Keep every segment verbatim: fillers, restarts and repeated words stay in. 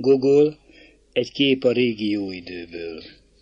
Gogol, egy kép a régi jó időből.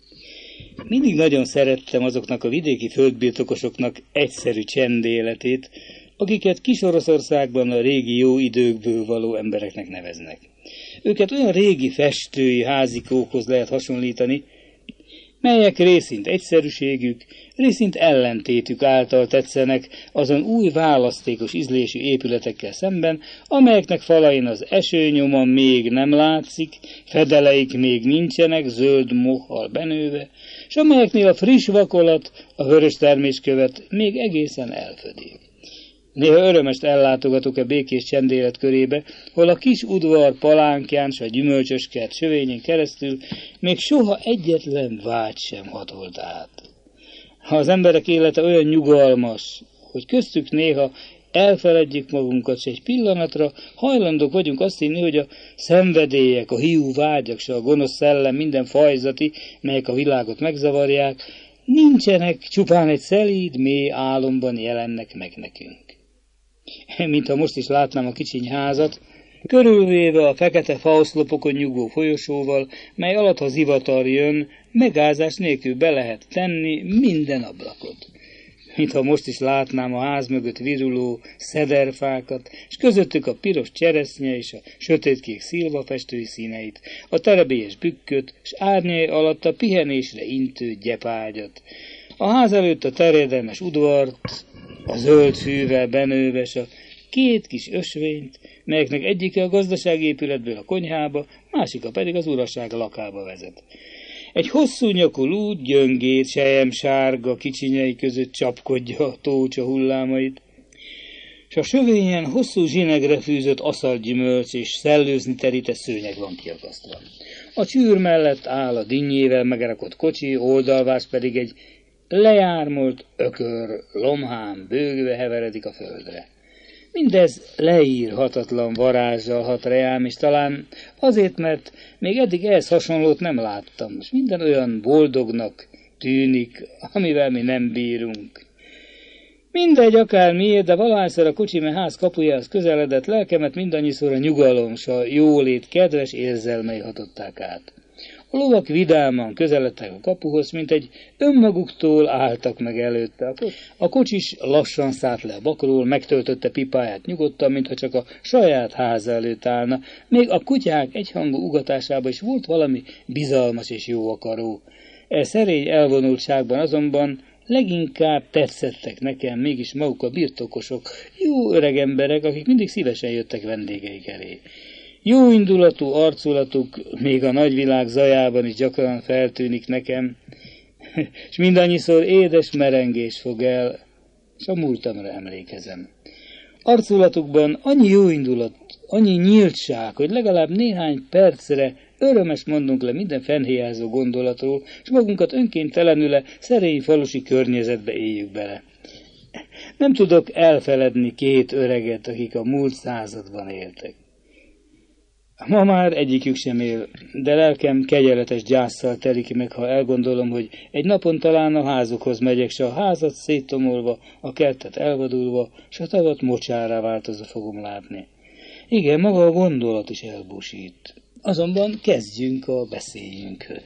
Mindig nagyon szerettem azoknak a vidéki földbirtokosoknak egyszerű csendéletét, akiket Kis-Oroszországban a régi jó időkből való embereknek neveznek. Őket olyan régi festői házikókhoz lehet hasonlítani, melyek részint egyszerűségük, részint ellentétük által tetszenek azon új választékos ízlésű épületekkel szemben, amelyeknek falain az esőnyoma még nem látszik, fedeleik még nincsenek zöld mollal benőve, s amelyeknél a friss vakolat, a vörös terméskövet még egészen elfödi. Néha örömest ellátogatok a békés csendélet körébe, hol a kis udvar palánkján s a gyümölcsös kert sövényén keresztül még soha egyetlen vágy sem hatolt át. Ha az emberek élete olyan nyugalmas, hogy köztük néha elfeledjük magunkat, s egy pillanatra hajlandók vagyunk azt hinni, hogy a szenvedélyek, a hiú vágyak, s a gonosz szellem minden fajzati, melyek a világot megzavarják, nincsenek, csupán egy szelíd, mély álomban jelennek meg nekünk. Mintha most is látnám a kicsiny házat, körülvéve a fekete faoszlopokon nyugvó folyosóval, mely alatt ha zivatar jön, megázás nélkül be lehet tenni minden ablakot. Mintha most is látnám a ház mögött viruló szederfákat, és közöttük a piros cseresznye és a sötétkék szilvafestői színeit, a terebélyes bükköt, és árnyai alatt a pihenésre intő gyepágyat. A ház előtt a terjedelmes udvart, a zöld fűvel benőves a két kis ösvényt, melyeknek egyike a gazdasági épületből a konyhába, másika pedig az uraság lakába vezet. Egy hosszú nyakú lúd gyöngét, selyemsárga kicsinyei között csapkodja a tócsa hullámait, és a sövényen hosszú zsinegre fűzött aszalgyümölcs és szellőzni terített szőnyeg van kiakasztva. A csűr mellett áll a dinnyével megrakott kocsi, oldalvás pedig egy lejármolt ökör, lomhán bőgve heveredik a földre. Mindez leírhatatlan varázssal hat reám, és talán azért, mert még eddig ehhez hasonlót nem láttam, és minden olyan boldognak tűnik, amivel mi nem bírunk. Mindegy, akár miért, de valahányszor a kocsime ház kapujához közeledett, lelkemet mindannyiszor a nyugalom, s a jólét kedves érzelmei hatották át. A lovak vidáman közeledtek a kapuhoz, mint egy önmaguktól álltak meg előtte. A kocsis lassan szállt le a bakról, megtöltötte pipáját nyugodtan, mintha csak a saját háza előtt állna. Még a kutyák egyhangú ugatásában is volt valami bizalmas és jó akaró. E szerény elvonultságban azonban leginkább tetszettek nekem mégis maguk a birtokosok, jó öreg emberek, akik mindig szívesen jöttek vendégeik elé. Jó indulatú arculatuk még a nagyvilág zajában is gyakran feltűnik nekem, és mindannyiszor édes merengés fog el, és a múltamra emlékezem. Arculatukban annyi jó indulat, annyi nyíltság, hogy legalább néhány percre örömes mondunk le minden fennhéjázó gondolatról, és magunkat önkéntelenül szerény falusi környezetbe éljük bele. Nem tudok elfeledni két öreget, akik a múlt században éltek. Ma már egyikük sem él, de lelkem kegyeletes gyásszal telik meg, ha elgondolom, hogy egy napon talán a házukhoz megyek, s a házat széttomolva, a kertet elvadulva, s a tavat mocsárá változva fogom látni. Igen, maga a gondolat is elbúsít. Azonban kezdjünk a beszéljünkhöz.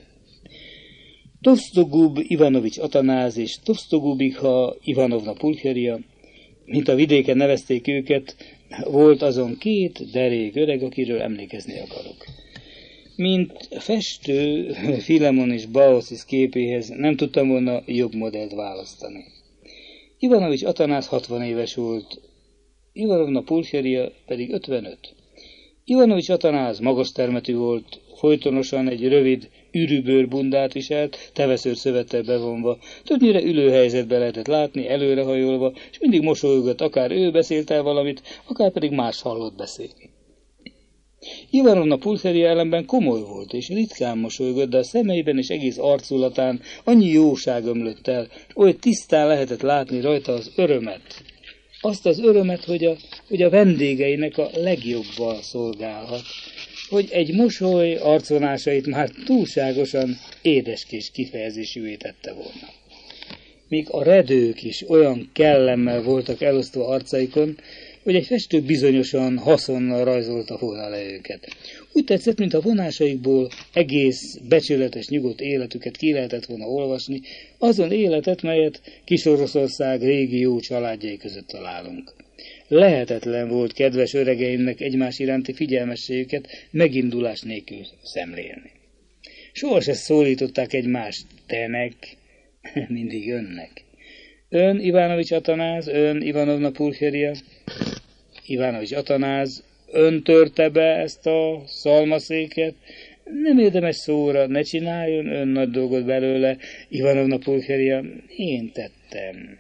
Tovsztogub Ivanovics Atanáz és Tovsztogubikha Ivanovna Pulcherija, mint a vidéken nevezték őket, volt azon két derék öreg, akiről emlékezni akarok. Mint festő Filemon és Baucis képéhez nem tudtam volna jobb modellt választani. Ivanovics Atanáz hatvan éves volt, Ivanovna Pulcherija pedig ötvenöt. Ivanovics Atanáz magas termetű volt, folytonosan egy rövid ürűbőr bundát viselt, teveszőr szövettel bevonva. Többnyire ülőhelyzetbe lehetett látni, előrehajolva, és mindig mosolygott, akár ő beszélt el valamit, akár pedig más hallott beszélni. Ivanovna Pulcherija ellenben komoly volt, és ritkán mosolygott, de a szemeiben és egész arculatán annyi jóság ömlött el, és oly tisztán lehetett látni rajta az örömet. Azt az örömet, hogy a, hogy a vendégeinek a legjobban szolgálhat, hogy egy mosoly arcvonásait már túlságosan édeskés kifejezésűvé tette volna. Míg a redők is olyan kellemmel voltak elosztva arcaikon, hogy egy festő bizonyosan haszonnal rajzolta volna le őket. Úgy tetszett, mint a vonásaikból egész becsületes, nyugodt életüket ki lehetett volna olvasni, azon életet, melyet Kis-Oroszország régi jó családjai között találunk. Lehetetlen volt kedves öregeimnek egymás iránti figyelmességüket megindulás nélkül szemlélni. Soha se szólították egymást tenek, mindig önnek. Ön, Ivanovics Atanáz, ön, Ivanovna Pulcheria. Ivanovics Atanáz, ön törte be ezt a szalmaszéket? Nem érdemes szóra, ne csináljon ön nagy dolgot belőle, Ivanovna Pulcheria. Én tettem.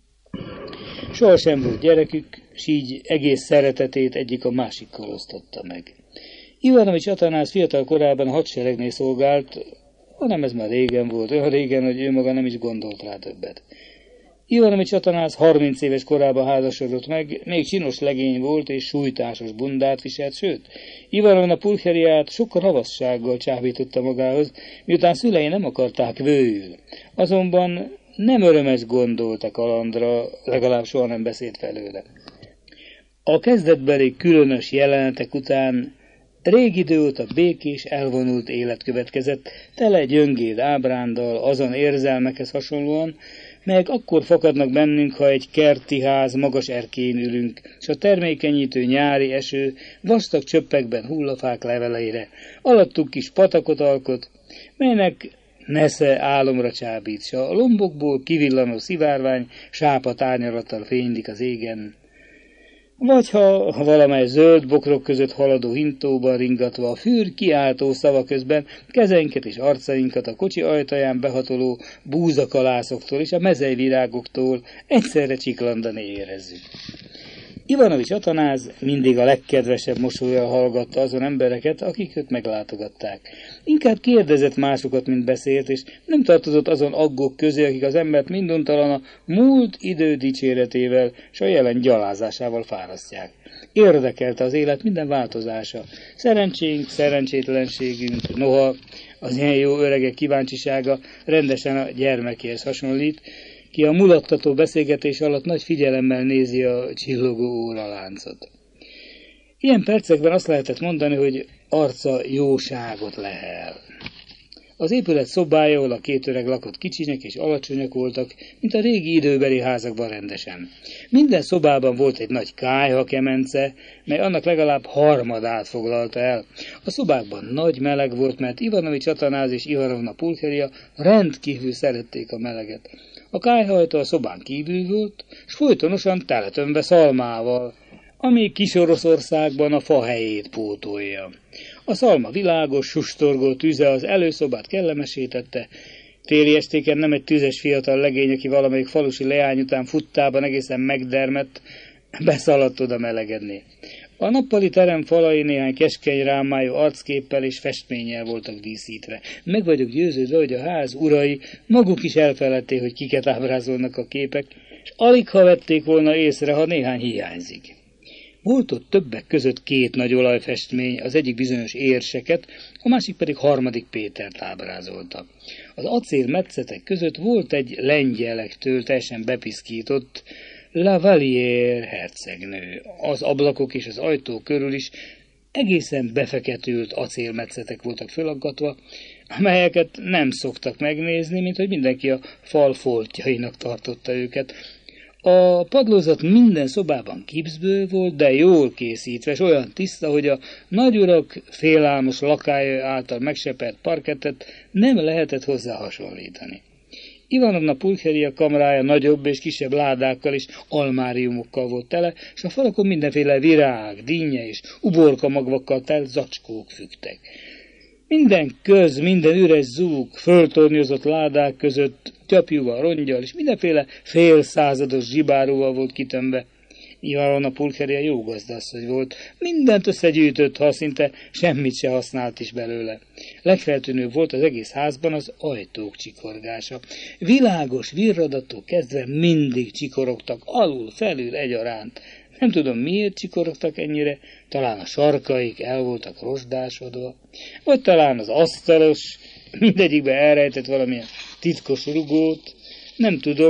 Soha sem volt gyerekük, s így egész szeretetét egyik a másikkal osztotta meg. Ivanovics Atanáz fiatal korában a hadseregnél szolgált, hanem ez már régen volt, olyan régen, hogy ő maga nem is gondolt rá többet. Ivanovics Atanáz harminc éves korában házasodott meg, még csinos legény volt és sújtásos bundát viselt, sőt, Ivanovna Pulcheriát sokkal havassággal csábította magához, miután szülei nem akarták vőül. Azonban nem örömes gondolt a kalandra, legalább soha nem beszélt felőle. A kezdetbeli különös jelenetek után rég idő óta békés, elvonult élet következett, tele gyöngéd ábrándal, azon érzelmekhez hasonlóan, melyek akkor fakadnak bennünk, ha egy kerti ház magas erkélyén ülünk, s a termékenyítő nyári eső vastag csöppekben hull a fák leveleire, alattuk kis patakot alkot, melynek nesze álomra csábít, s a lombokból kivillanó szivárvány sápat árnyalattal fénylik az égen. Vagy ha valamely zöld bokrok között haladó hintóban ringatva a fűr kiáltó szava közben kezeinket és arcainkat a kocsi ajtaján behatoló búzakalászoktól és a mezejvirágoktól egyszerre csiklandani érezzük. Ivanovics Atanáz mindig a legkedvesebb mosollyal hallgatta azon embereket, akik őt meglátogatták. Inkább kérdezett másokat, mint beszélt, és nem tartozott azon aggók közé, akik az embert minduntalan a múlt idő dicséretével s a jelen gyalázásával fárasztják. Érdekelte az élet minden változása. Szerencsénk, szerencsétlenségünk, noha az ilyen jó öregek kíváncsisága rendesen a gyermekéhez hasonlít, ki a mulattató beszélgetés alatt nagy figyelemmel nézi a csillogó óraláncot. Ilyen percekben azt lehetett mondani, hogy arca jóságot lehel. Az épület szobája, ahol a két öreg lakott, kicsinek és alacsonyak voltak, mint a régi időbeli házakban rendesen. Minden szobában volt egy nagy kályha kemence, mely annak legalább harmadát foglalta el. A szobákban nagy meleg volt, mert Ivanovics Atanáz és Ivanovna Pulcheria rendkívül szerették a meleget. A kályhajtó a szobán kívül volt, s folytonosan teletömve szalmával, ami Kis-Oroszországban a fa helyét pótolja. A szalma világos, sustorgó tüze az előszobát kellemesítette. Téli estéken nem egy tüzes fiatal legény, aki valamelyik falusi leány után futtában egészen megdermett, beszaladt oda melegedni. A nappali terem falai néhány keskeny rámájú arcképpel és festménnyel voltak díszítve. Meg vagyok győződve, hogy a ház urai maguk is elfeledték, hogy kiket ábrázolnak a képek, és alig ha vették volna észre, ha néhány hiányzik. Volt ott többek között két nagy olajfestmény, az egyik bizonyos érseket, a másik pedig Harmadik Pétert ábrázolta. Az acélmetszetek között volt egy lengyelektől teljesen bepiszkított La Vallière hercegnő. Az ablakok és az ajtó körül is egészen befeketült acélmetszetek voltak fölaggatva, amelyeket nem szoktak megnézni, mint hogy mindenki a fal foltjainak tartotta őket. A padlózat minden szobában gipszből volt, de jól készítve, és olyan tiszta, hogy a nagyurak félálmos lakája által megsepert parkettet nem lehetett hozzá hasonlítani. Ivanovna Pulcheria kamrája nagyobb és kisebb ládákkal és almáriumokkal volt tele, és a falakon mindenféle virág, dinnye és uborka magvakkal telt zacskók függtek. Minden köz, minden üres zúg, föltornyozott ládák között tyapjúval, rongyal és mindenféle félszázados zsibáróval volt kitömve. Ivanovna Pulcheria jó gazdasszony volt, mindent összegyűjtött, ha szinte semmit se használt is belőle. Legfeltűnőbb volt az egész házban az ajtók csikorgása. Világos virradattól kezdve mindig csikorogtak, alul, felül egyaránt. Nem tudom, miért csikorogtak ennyire, talán a sarkaik el voltak rozsdásodva, vagy talán az asztalos mindegyikbe elrejtett valamilyen titkos rugót, nem tudom,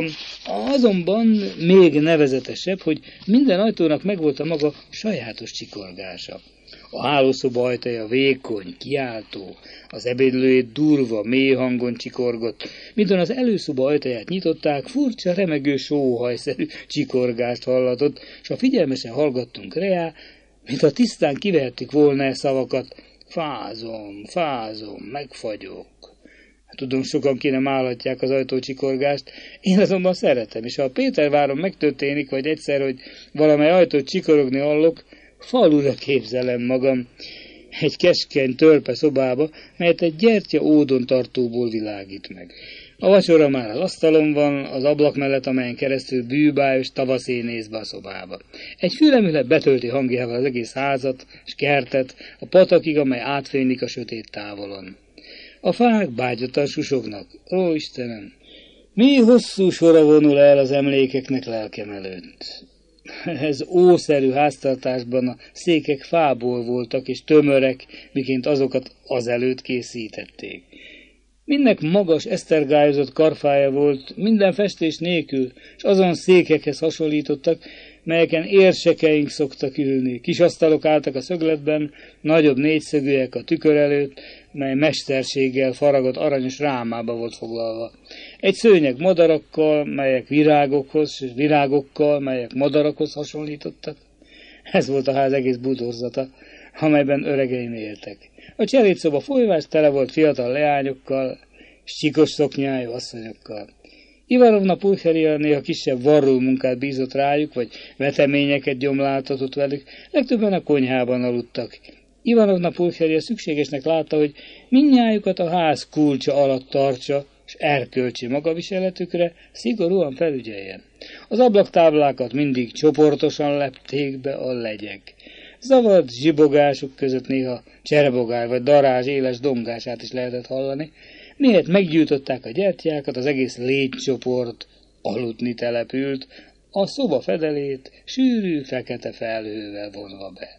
Azonban még nevezetesebb, hogy minden ajtónak megvolt a maga sajátos csikorgása. A hálószoba ajtaja vékony, kiáltó, az ebédlőjét durva, mély hangon csikorgott, mindon az előszoba ajtaját nyitották, furcsa, remegő, sóhajszerű csikorgást hallatott, s ha figyelmesen hallgattunk reá, mintha tisztán kivehettük volna e szavakat: fázom, fázom, megfagyok. Tudom, sokan ki nem állhatják az ajtócsikorgást, én azonban szeretem, és ha a Péterváron megtörténik, vagy egyszer, hogy valamely ajtót csikorogni hallok, falura képzelem magam egy keskeny törpe szobába, melyet egy gyertya ódon tartóból világít meg. A vacsora már az asztalon van, az ablak mellett, amelyen keresztül bűbájos tavaszé néz be a szobába. Egy fülemület betölti hangjával az egész házat és kertet, a patakig, amely átfénylik a sötét távolon. A fák bágyottan susognak. Ó, Istenem, mi hosszú sora vonul el az emlékeknek lelkem előtt. Ez ószerű háztartásban a székek fából voltak és tömörek, miként azokat azelőtt készítették. Mindnek magas, esztergályozott karfája volt, minden festés nélkül, és azon székekhez hasonlítottak, melyeken érsekeink szoktak ülni. Kis asztalok álltak a szögletben, nagyobb négyszögűek a tükör előtt, mely mesterséggel faragott aranyos rámába volt foglalva. Egy szőnyeg madarakkal, melyek virágokhoz, és virágokkal, melyek madarakhoz hasonlítottak. Ez volt a ház egész bútorzata, amelyben öregeim éltek. A cselédszoba folyvás tele volt fiatal leányokkal, és csikos szoknyájú asszonyokkal. Ivanovna Pulcheria néha kisebb varró munkát bízott rájuk, vagy veteményeket gyomláltatott velük, legtöbben a konyhában aludtak. Ivanovna Pulcheria szükségesnek látta, hogy mindnyájukat a ház kulcsa alatt tartsa, és erkölcsi magaviseletükre szigorúan felügyeljen. Az ablaktáblákat mindig csoportosan lepték be a legyek. Zavart zsibogásuk között néha cserebogár vagy darázs éles dongását is lehetett hallani, miért meggyújtották a gyertyákat, az egész légycsoport aludni települt, a szoba fedelét sűrű fekete felhővel vonva be.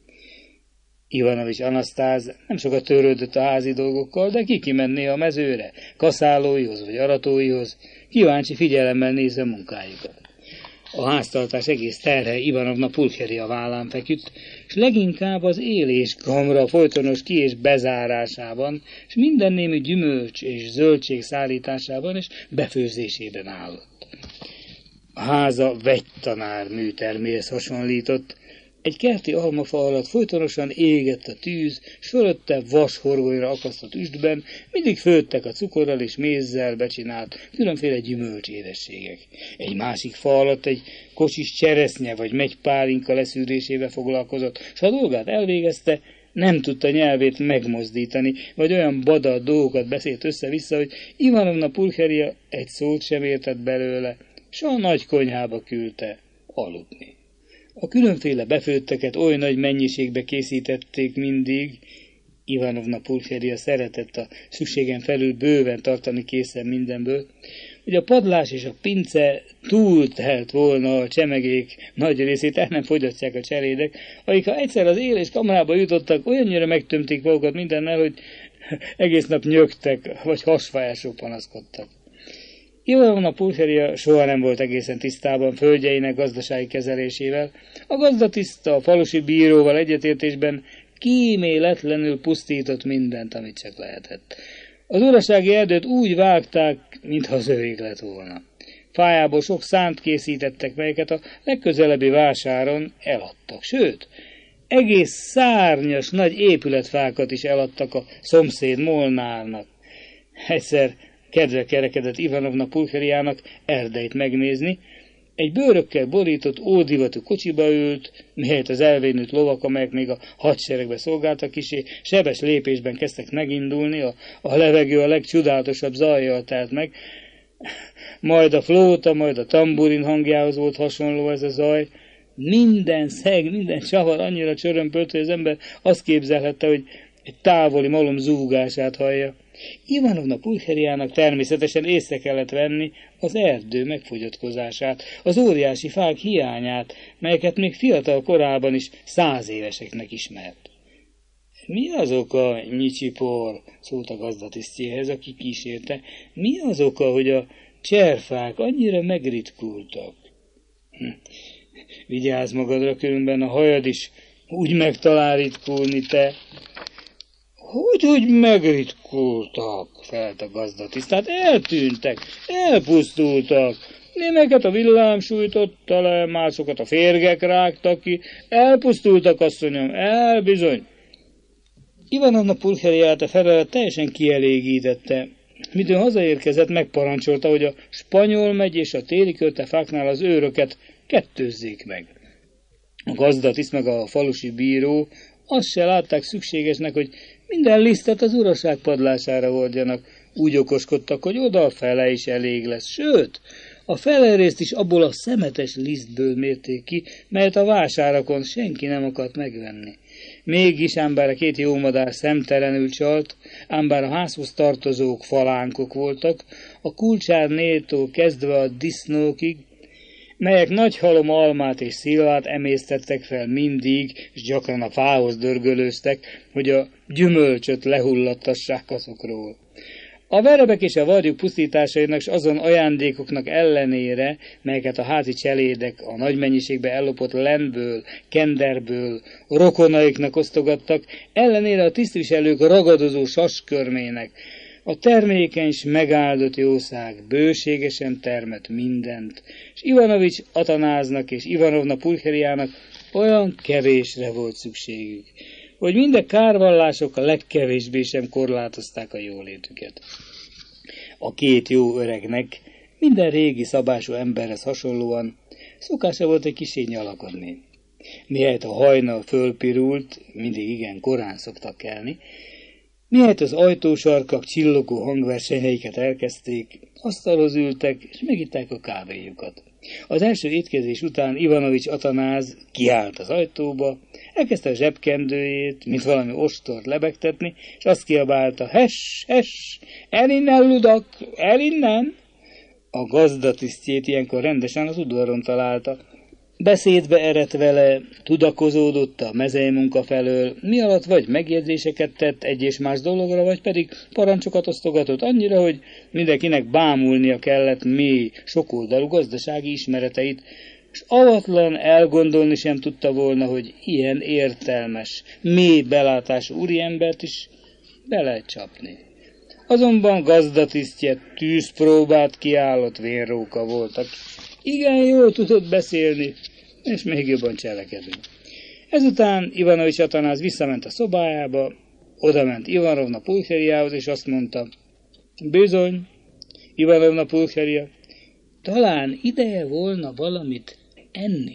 Ivanovics Anasztáz nem sokat törődött a házi dolgokkal, de ki kimenné a mezőre, kaszálóihoz vagy aratóihoz, kíváncsi figyelemmel nézve munkájukat. A háztartás egész terhe Ivanovna Pulcheria vállán feküdt, és leginkább az élés kamra folytonos ki- és bezárásában, és minden némű gyümölcs és zöldség szállításában és befőzésében állott. A háza vegytanár műterméhez hasonlított. Egy kerti almafa alatt folytonosan égett a tűz, s fölötte vashorgonyra akasztott üstben mindig főttek a cukorral és mézzel becsinált különféle gyümölcsédességek. Egy másik fa alatt egy kocsis cseresznye vagy megypálinka leszűrésével foglalkozott, s a dolgát elvégezte, nem tudta nyelvét megmozdítani, vagy olyan bada dolgokat beszélt össze-vissza, hogy Ivanovna Pulcheria egy szót sem értett belőle, s a nagy konyhába küldte aludni. A különféle befőtteket oly nagy mennyiségbe készítették mindig, Ivanovna Pulcheria szeretett a szükségen felül bőven tartani készen mindenből, hogy a padlás és a pince túltelt volna, a csemegék nagy részét el nem fogyasztják a cselédek, akik ha egyszer az élés kamrába jutottak, olyannyira megtömték magukat mindennel, hogy egész nap nyögtek, vagy hasfájásról panaszkodtak. Ivanovna Pulcheria soha nem volt egészen tisztában földjeinek gazdasági kezelésével. A gazdatiszta a falusi bíróval egyetértésben kíméletlenül pusztított mindent, amit csak lehetett. Az urasági erdőt úgy vágták, mintha az övék lett volna. Fájából sok szánt készítettek, melyeket a legközelebbi vásáron eladtak. Sőt, egész szárnyas nagy épületfákat is eladtak a szomszéd Molnárnak. Egyszer kedve kerekedett Ivanovna Pulcheriának Erdeit megnézni, egy bőrökkel borított, ódivatú kocsiba ült, melyet az elvénült lovak, amelyek még a hadseregbe szolgáltak kisé, sebes lépésben kezdtek megindulni, a, a levegő a legcsodálatosabb zajjal telt meg, majd a flóta, majd a tamburin hangjához volt hasonló ez a zaj. Minden szeg, minden csavar annyira csörömpölt, hogy az ember azt képzelhette, hogy egy távoli malom zúgását hallja. Ivanovna Pulcheriának természetesen észre kellett venni az erdő megfogyatkozását, az óriási fák hiányát, melyeket még fiatal korában is száz éveseknek ismert. Mi az oka, Nyicsipor, szólt a gazdatisztjéhez, aki kísérte, mi az oka, hogy a cserfák annyira megritkultak. Hm. Vigyázz magadra, különben a hajad is úgy megtalál ritkulni, te. Hogy, hogy megritkultak, felelt a gazdatiszt. Tehát eltűntek, elpusztultak. Némeket a villám sújtotta le, másokat a férgek rágtak ki. Elpusztultak, asszonyom, elbizony. Ivanovna Pulcherját a felelet teljesen kielégítette. Midőn hazaérkezett, megparancsolta, hogy a Spanyol megy és a téli körtefáknál az őröket kettőzzék meg. A gazdatiszt meg a falusi bíró azt se látták szükségesnek, hogy minden lisztet az uraság padlására hordjanak. Úgy okoskodtak, hogy oda a fele is elég lesz. Sőt, a fele részt is abból a szemetes lisztből mérték ki, melyet a vásárakon senki nem akart megvenni. Mégis, ám bár a két jó madár szemtelenül csalt, ám bár a házhoz tartozók falánkok voltak, a kulcsárnétól kezdve a disznókig, melyek nagy halom almát és szilvát emésztettek fel mindig, és gyakran a fához dörgölőztek, hogy a gyümölcsöt lehullattassák azokról. A verebek és a varjuk pusztításainak és azon ajándékoknak ellenére, melyeket a házi cselédek a nagy mennyiségbe ellopott lendből, kenderből, rokonaiknak osztogattak, ellenére a tisztviselők ragadozó saskörmének, a termékeny s megáldott jószág bőségesen termett mindent, és Ivanovics Atanáznak és Ivanovna Pulcherjának olyan kevésre volt szükségük, hogy minden kárvallások a legkevésbé sem korlátozták a jólétüket. A két jó öregnek minden régi szabású emberhez hasonlóan szokása volt egy kicsit nyalakodni. Mihelyt a hajnal fölpirult, mindig igen korán szoktak kelni, mihelyt az ajtósarkak csillogó hangversenyeiket elkezdték, asztalhoz ültek, és megitták a kávéjukat. Az első étkezés után Ivanovics Atanáz kiállt az ajtóba, elkezdte a zsebkendőjét, mint valami ostort lebegtetni, és azt kiabálta: "Hess, hess, el innen, ludak, el innen!" A gazdatisztjét ilyenkor rendesen az udvaron találta. Beszédbe eredt vele, tudakozódott a mezei munka felől, mi alatt vagy megjegyzéseket tett egy és más dologra, vagy pedig parancsokat osztogatott annyira, hogy mindenkinek bámulnia kellett mély, sokoldalú gazdasági ismereteit, és avatlan elgondolni sem tudta volna, hogy ilyen értelmes, mély belátású úriembert is be lehet csapni. Azonban gazdatisztje tűzpróbát kiállott vérróka voltak. Igen jól tudott beszélni, és még jobban cselekedni. Ezután Ivanovics Atanáz visszament a szobájába, odament Ivanovna Pulcherjához, és azt mondta: "Bizony, Ivanovna Pulcherja, talán ideje volna valamit enni."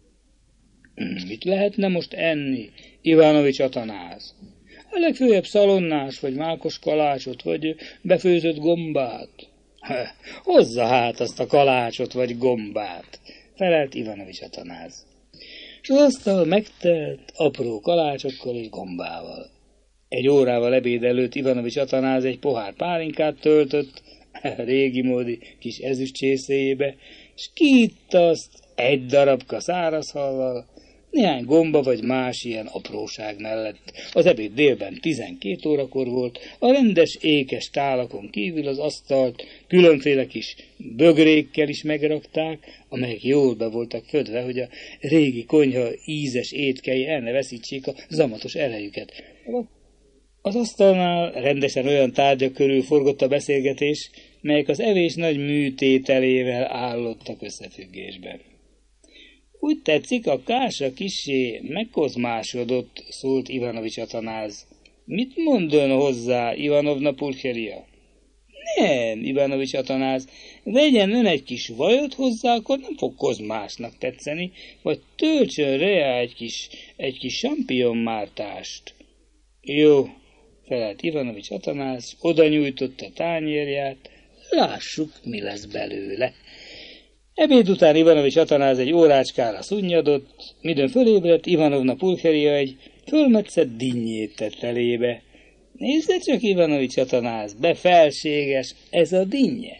"Mit lehetne most enni, Ivanovics Atanáz? A legfőjebb szalonnás, vagy mákos kalácsot, vagy befőzött gombát." "Hozza hát azt a kalácsot vagy gombát," felelt Ivanovics Atanáz. És az asztal megtelt apró kalácsokkal és gombával. Egy órával ebéd előtt Ivanovics Atanáz egy pohár pálinkát töltött régi módi kis ezüstcsészéjébe, és kiitta azt egy darabka szárazhallal, néhány gomba vagy más ilyen apróság mellett. Az ebéd délben tizenkét órakor volt, a rendes ékes tálakon kívül az asztalt különféle kis bögrékkel is megrakták, amelyek jól be voltak födve, hogy a régi konyha ízes étkei el ne veszítsék a zamatos erejüket. Az asztalnál rendesen olyan tárgyak körül forgott a beszélgetés, melyek az evés nagy műtételével állottak összefüggésben. "Úgy tetszik, a kása kissé megkozmásodott," szólt Ivanovics Atanáz. "Mit mond ön hozzá, Ivanovna Pulcherja?" "Nem, Ivanovics Atanáz, vegyen ön egy kis vajot hozzá, akkor nem fog kozmásnak tetszeni, vagy töltsön rá egy kis, egy kis sampionmártást." "Jó," felelt Ivanovics Atanáz, oda nyújtotta a tányérját, "lássuk, mi lesz belőle." Ebéd után Ivanovics Atanáz egy órácskára szunnyadott, midőn fölébredt, Ivanovna Pulcherja egy fölmetszett dinnyét tett elébe. "Nézze csak, Ivanovics Atanáz, befelséges, ez a dinnye."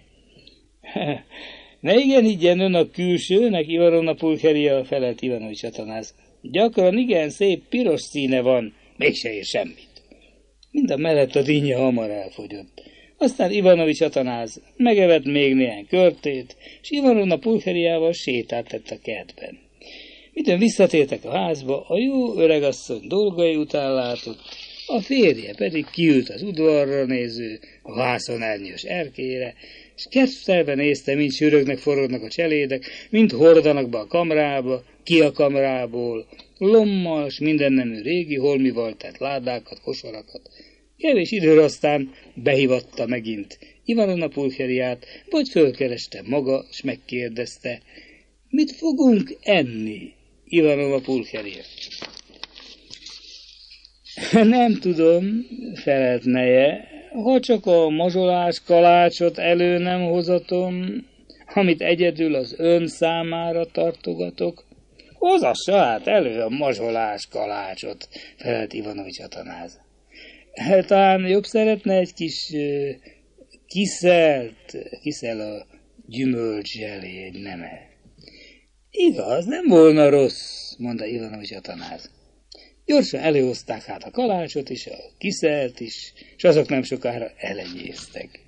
"Ne igen higgyen ön a külsőnek, Ivanovna Pulcherja," felelt Ivanovics Atanáz. "Gyakran igen szép piros színe van, mégse ér semmit." Mind a mellett a dinnye hamar elfogyott. Aztán Ivanovics Atanáz megevett még néhány körtét, és Ivanovna Pulcherjával sétát tett a kertben. Midőn visszatértek a házba, a jó öregasszony dolgai után látott, a férje pedig kiült az udvarra néző, a vászonárnyos erkélyre, és kettelve nézte, mint sűrögnek forognak a cselédek, mint hordanak be a kamrába, ki a kamrából, lommal, s mindennemű régi holmival tett ládákat, kosarakat. Kevés időre aztán behívatta megint Ivanovna Pulcherját, vagy fölkereste maga, s megkérdezte, mit fogunk enni, Ivanovna Pulcherja? Nem tudom, felelt neje, ha csak a mazsolás kalácsot elő nem hozatom, amit egyedül az ön számára tartogatok. Hozassa hát elő a mazsolás kalácsot, felelt Ivanovics Atanáz. Talán jobb szeretne egy kis uh, kiszelt, kiszel a gyümölcszselé egy neme. Igaz, nem volna rossz, mondta Ivanovics Atanáz. Gyorsan előhozták hát a kalácsot is, a kiszelt is, és azok nem sokára elenyésztek.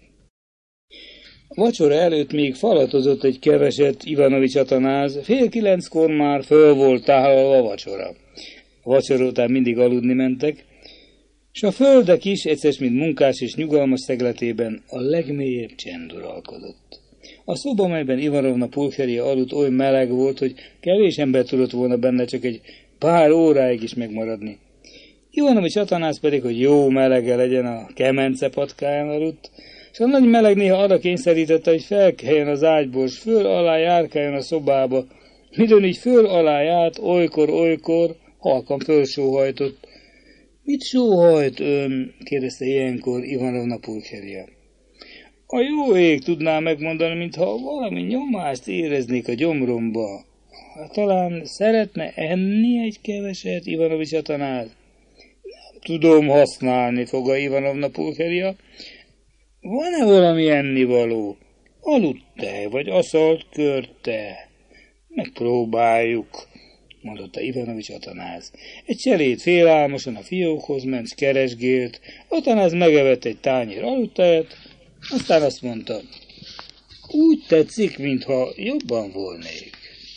A vacsora előtt még falatozott egy keveset Ivanovics Atanáz, fél kilenckor már föl volt tálalva a vacsora. A vacsora után mindig aludni mentek, és a földek is, egyszer mint munkás és nyugalmas szegletében a legmélyebb csend uralkodott. A szoba, melyben Ivanovna Pulcherja aludt, oly meleg volt, hogy kevés ember tudott volna benne csak egy pár óráig is megmaradni. Ivanovics Atanáz pedig, hogy jó melege legyen, a kemence patkáján aludt, és a nagy meleg néha arra kényszerítette, hogy felkeljen az ágyból, s föl alá járkáljon a szobába. Midőn így föl alá járt, olykor-olykor halkan fölsóhajtott. Mit sóhajt ön? Kérdezte ilyenkor Ivanovna Pulcherja. A jó ég tudná megmondani, mintha valami nyomást éreznék a gyomromba. Talán szeretne enni egy keveset, Ivanovics Atanáz? Nem tudom használni, foga Ivanovna Pulcherja. Van-e valami ennivaló? Aludt-e, vagy aszalt körte? Megpróbáljuk, mondotta Ivanovics Atanáz. Egy cselét félálmosan a fiókhoz ment, s keresgélt. Atanáz megevett egy tányér aludtáját, aztán azt mondta, úgy tetszik, mintha jobban volnék.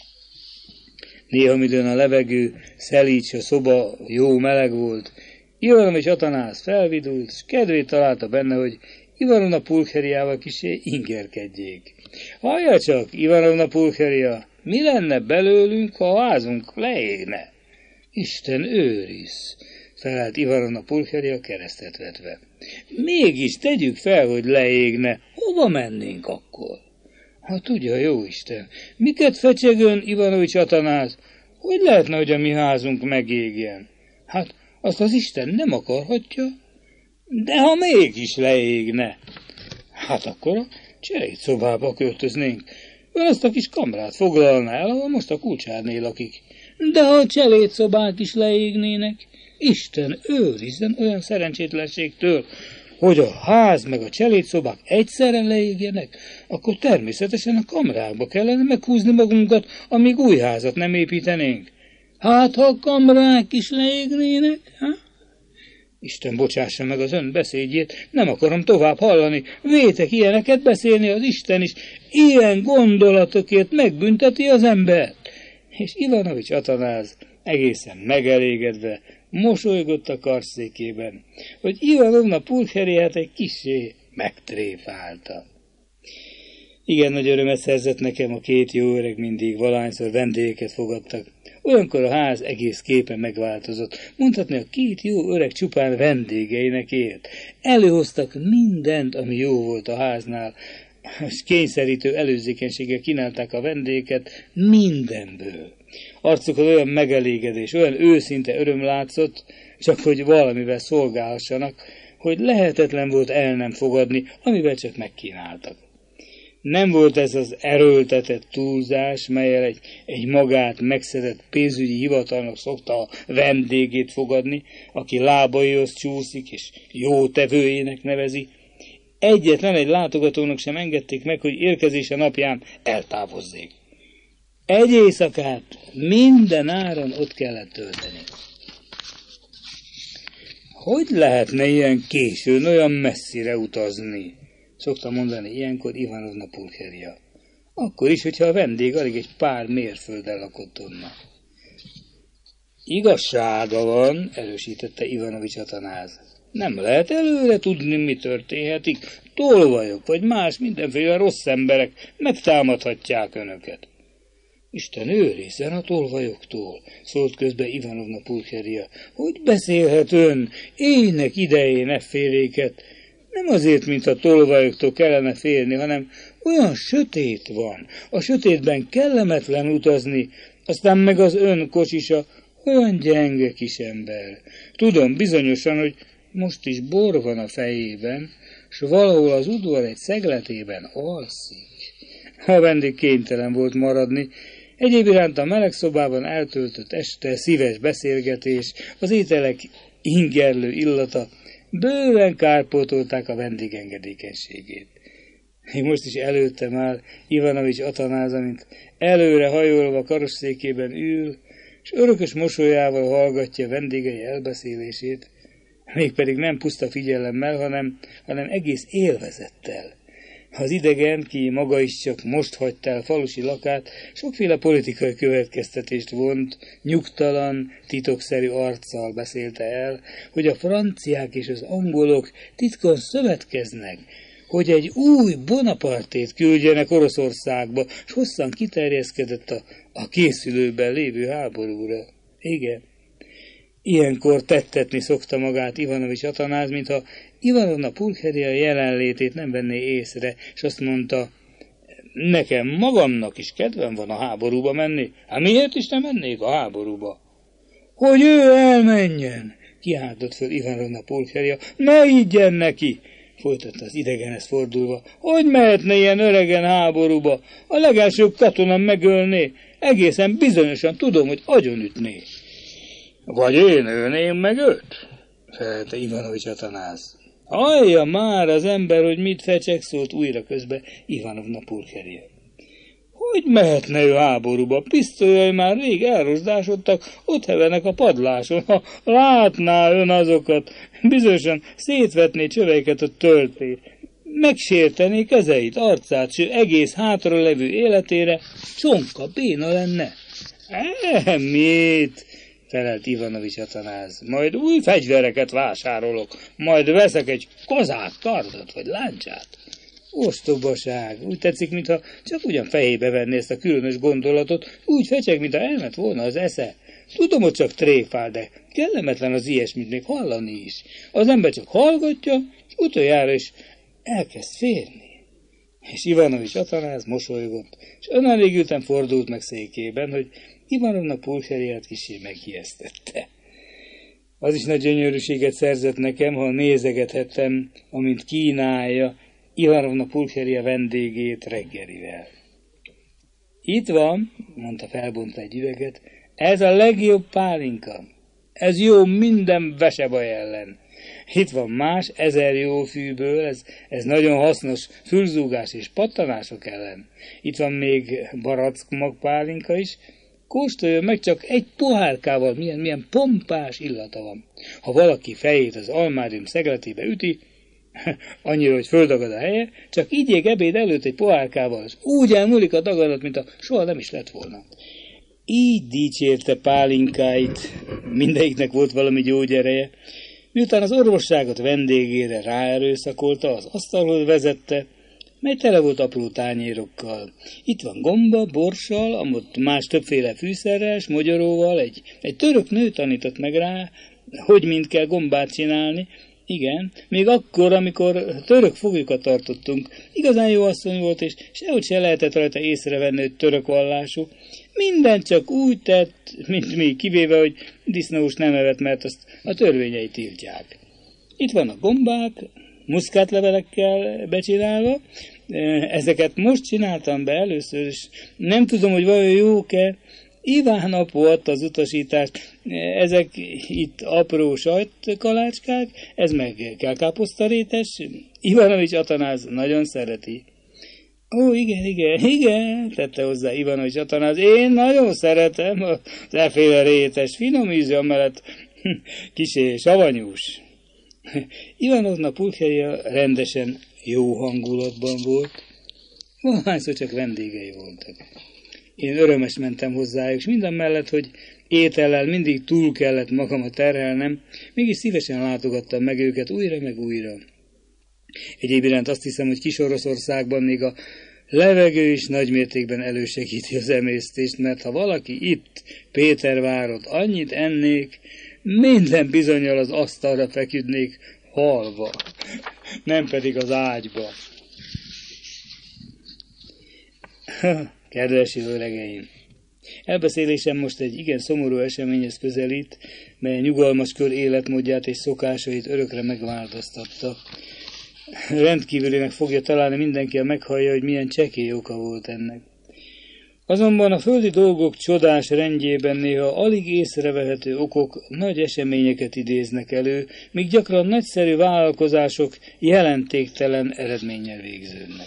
Néha midőn a levegő, szelíts, a szoba jó meleg volt, Ivanovics Atanáz felvidult, s kedvét találta benne, hogy Ivanovna Pulcherjával kissé ingerkedjék. Hallja csak, Ivanovna Pulcherja, mi lenne belőlünk, ha a házunk leégne? Isten őriz, felelt Ivanovna Pulcherja keresztet vetve. Mégis tegyük fel, hogy leégne, hova mennénk akkor? Hát tudja, jó Isten, miket fecsegön Ivanovics Atanáz, hogy lehetne, hogy a mi házunk megégjen? Hát azt az Isten nem akarhatja, de ha mégis leégne, hát akkor a cselédszobába költöznénk. Ön azt a kis kamrát foglalná el, ahol most a kulcsárné lakik. De ha a cselédszobák is leégnének, Isten őrizzen olyan szerencsétlenségtől, hogy a ház meg a cselédszobák egyszerre leégjenek, akkor természetesen a kamrákba kellene meghúzni magunkat, amíg új házat nem építenénk. Hát, ha a kamrák is leégnének, ha? Isten bocsássa meg az ön beszédjét, nem akarom tovább hallani. Vétek ilyeneket beszélni, az Isten is ilyen gondolatokért megbünteti az embert. És Ivanovics Atanáz egészen megelégedve mosolygott a karszékében, hogy Ivanovna Pulcherját egy kissé megtréfálta. Igen nagy örömet szerzett nekem, a két jó öreg mindig valahányszor vendégeket fogadtak. Olyankor a ház egész képen megváltozott. Mondhatni, a két jó öreg csupán vendégeinek élt. Előhoztak mindent, ami jó volt a háznál, és kényszerítő előzékenységgel kínálták a vendégeket mindenből. Arcukon olyan megelégedés, olyan őszinte öröm látszott, csak hogy valamivel szolgálhassanak, hogy lehetetlen volt el nem fogadni, amivel csak megkínáltak. Nem volt ez az erőltetett túlzás, mellyel egy, egy magát megszedett pénzügyi hivatalnak szokta a vendégét fogadni, aki lábaihoz csúszik és jó tevőjének nevezi. Egyetlen egy látogatónak sem engedték meg, hogy érkezése napján eltávozzék. Egy éjszakát minden áron ott kellett tölteni. Hogy lehetne ilyen későn olyan messzire utazni? Szokta mondani ilyenkor Ivanovna Pulcherija. Akkor is, hogyha a vendég alig egy pár mérfölddel lakott onnan. Igazsága van, erősítette Ivanovics Atanáz. Nem lehet előre tudni, mi történhetik. Tolvajok, vagy más mindenféle rossz emberek megtámadhatják önöket. Isten őrizzen a tolvajoktól, szólt közbe Ivanovna Pulcherija. Hogy beszélhet ön? Éjnek idején efféléket. Nem azért, mint a tolvajoktól kellene félni, hanem olyan sötét van. A sötétben kellemetlen utazni, aztán meg az ön kocsisa olyan gyenge kis ember. Tudom bizonyosan, hogy most is bor van a fejében, s valahol az udvar egy szegletében alszik. A vendég kénytelen volt maradni. Egyéb iránt a meleg szobában eltöltött este, szíves beszélgetés, az ételek ingerlő illata bőven kárpótolták a vendég engedékenységét. Még most is előttem áll Ivanovics Atanáz, mint előre hajolva karosszékében ül, és örökös mosolyával hallgatja vendégei elbeszélését, mégpedig nem puszta figyelemmel, hanem, hanem egész élvezettel. Az idegen, ki maga is csak most hagyta el falusi lakát, sokféle politikai következtetést vont, nyugtalan, titokszerű arccal beszélte el, hogy a franciák és az angolok titkon szövetkeznek, hogy egy új Bonapartét küldjenek Oroszországba, és hosszan kiterjeszkedett a, a készülőben lévő háborúra. Igen. Ilyenkor tettetni szokta magát Ivanovics Atanáz, mintha Ivanovna Pulcherija jelenlétét nem venné észre, és azt mondta, nekem magamnak is kedvem van a háborúba menni. Hát miért is nem mennék a háborúba? Hogy ő elmenjen, kiáltott föl Ivanovna Pulcherija, ne ígyen neki, folytatta az idegenhez fordulva. Hogy mehetne ilyen öregen háborúba? A legelső katona megölné, egészen bizonyosan tudom, hogy agyonütné. Vagy én ölném meg őt? Felelte Ivanovics Atanáz. Hallja már az ember, hogy mit fecsek, szólt újra közbe Ivanovna Pulcherija. Hogy mehetne ő háborúba? Pisztolyai már rég elrosdásodtak, ott hevenek a padláson. Ha látná ön azokat, bizonyosan szétvetné csöveiket a töltét. Megsértené kezeit, arcát, s egész hátra levő életére csonka béna lenne. E, mit? Felelt Ivanovics Atanáz. Majd új fegyvereket vásárolok, majd veszek egy kozák kardot, vagy láncsát. Ostobaság, úgy tetszik, mintha csak ugyan fejébe venné ezt a különös gondolatot, úgy fecseg, mintha elment volna az esze. Tudom, hogy csak tréfál, de kellemetlen az ilyesmit még hallani is. Az ember csak hallgatja, és utoljára is elkezd félni. És Ivanovics Atanáz mosolygott, és önelégülten fordult meg székében, hogy Ivanovna Pulcheriját kissé megijesztette. Az is nagy gyönyörűséget szerzett nekem, ha nézegethettem, amint kínálja Ivanovna Pulcherija vendégét reggelivel. Itt van, mondta felbontva egy üveget, ez a legjobb pálinka. Ez jó minden vesebaj ellen. Itt van más ezer jó fűből, ez, ez nagyon hasznos fülzúgás és pattanások ellen. Itt van még barack magpálinka is. Kóstoljon meg csak egy pohárkával, milyen, milyen pompás illata van. Ha valaki fejét az almárium szegletébe üti, annyira, hogy földagad a helye, csak igyék ebéd előtt egy pohárkával, és úgy elmúlik a dagadat, mint a soha nem is lett volna. Így dicsérte pálinkáit, mindegyiknek volt valami gyógyereje. Miután az orvosságot vendégére ráerőszakolta, az asztalhoz vezette, mely tele volt apró tányérokkal. Itt van gomba, borssal, amott más többféle fűszerrel, s mogyoróval, egy, egy török nő tanított meg rá, hogy mind kell gombát csinálni. Igen, még akkor, amikor török foglyokat tartottunk, igazán jó asszony volt, és sehogy se lehetett rajta észrevenni, hogy török vallású. Minden csak úgy tett, mint mi, kivéve, hogy disznós nem evett, mert azt a törvényei tiltják. Itt vannak gombák, muszkátlevelekkel becsinálva, ezeket most csináltam be először, és nem tudom, hogy vajon jók-e. Iván apu adta az utasítást, ezek itt apró sajtkalácskák, ez meg kelkáposztarétes, Ivanovics Atanáz nagyon szereti. Ó, igen, igen, igen, tette hozzá Ivanovics Atanáz, én nagyon szeretem az efféle rétes, finom ízű, amellett kisé savanyús. Ivanovna Pulcherija rendesen jó hangulatban volt, valahányszor csak vendégei voltak. Én örömes mentem hozzájuk, és minden mellett, hogy étellel mindig túl kellett magamat terhelnem, mégis szívesen látogattam meg őket újra meg újra. Egyéb iránt azt hiszem, hogy Kis-Oroszországban még a levegő is nagymértékben elősegíti az emésztést, mert ha valaki itt Pétervárot annyit ennék, minden bizonnyal az asztalra feküdnék halva, nem pedig az ágyba. Kedves jó öregeim! Elbeszélésem most egy igen szomorú eseményhez közelít, mely nyugalmas kör életmódját és szokásait örökre megváltoztatta. Rendkívülinek fogja találni mindenki, a meghallja, hogy milyen csekély oka volt ennek. Azonban a földi dolgok csodás rendjében néha alig észrevehető okok nagy eseményeket idéznek elő, míg gyakran nagyszerű vállalkozások jelentéktelen eredménnyel végződnek.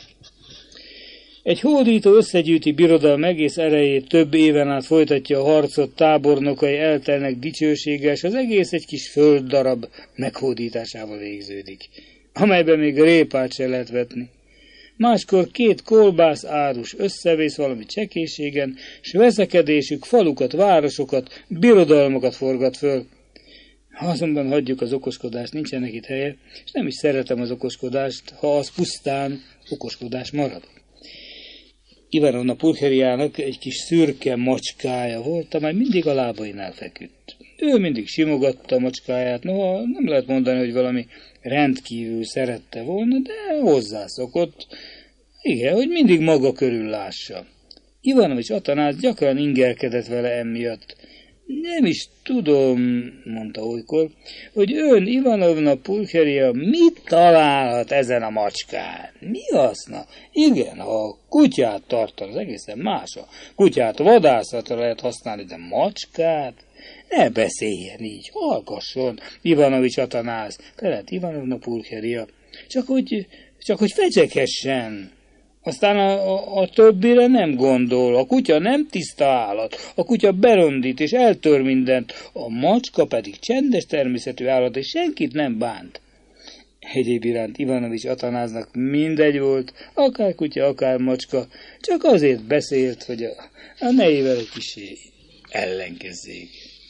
Egy hódító összegyűjti birodalma egész erejét, több éven át folytatja a harcot, tábornokai eltelnek dicsőséggel, és az egész egy kis földdarab meghódításával végződik, amelyben még répát se lehet vetni. Máskor két kolbász árus összevész valami csekélységen, s veszekedésük falukat, városokat, birodalmakat forgat föl. Azonban hagyjuk az okoskodást, nincsenek itt helye, és nem is szeretem az okoskodást, ha az pusztán okoskodás marad. Ivanovna Pulcherijának egy kis szürke macskája volt, amely mindig a lábainál feküdt. Ő mindig simogatta a macskáját, noha nem lehet mondani, hogy valami rendkívül szerette volna, de hozzászokott, igen, hogy mindig maga körül lássa. Ivanovics Atanász gyakran ingerkedett vele emiatt. Nem is tudom, mondta olykor, hogy ön, Ivanovna Pulcherija, mit találhat ezen a macskán? Mi haszna? Igen, ha kutyát tartan, az egészen más. A kutyát vadászatra lehet használni, de macskát? Ne beszéljen így, hallgasson, Ivanovics Atanász, felett Ivanovna Pulcherija, csak hogy, csak hogy fecsekessen. Aztán a, a, a többire nem gondol, a kutya nem tiszta állat, a kutya berondít és eltör mindent, a macska pedig csendes természetű állat, és senkit nem bánt. Egyéb iránt Ivanovics Atanáznak mindegy volt, akár kutya, akár macska, csak azért beszélt, hogy a, a nejével egy kicsi ellenkezzék.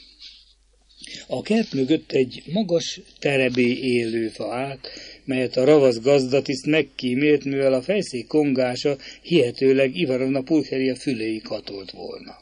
A kert mögött egy magas terebély élőfa állt, melyet a ravasz gazdatiszt megkímélt, mivel a fejszék kongása hihetőleg Ivanovna Pulcherija füléig hatolt volna.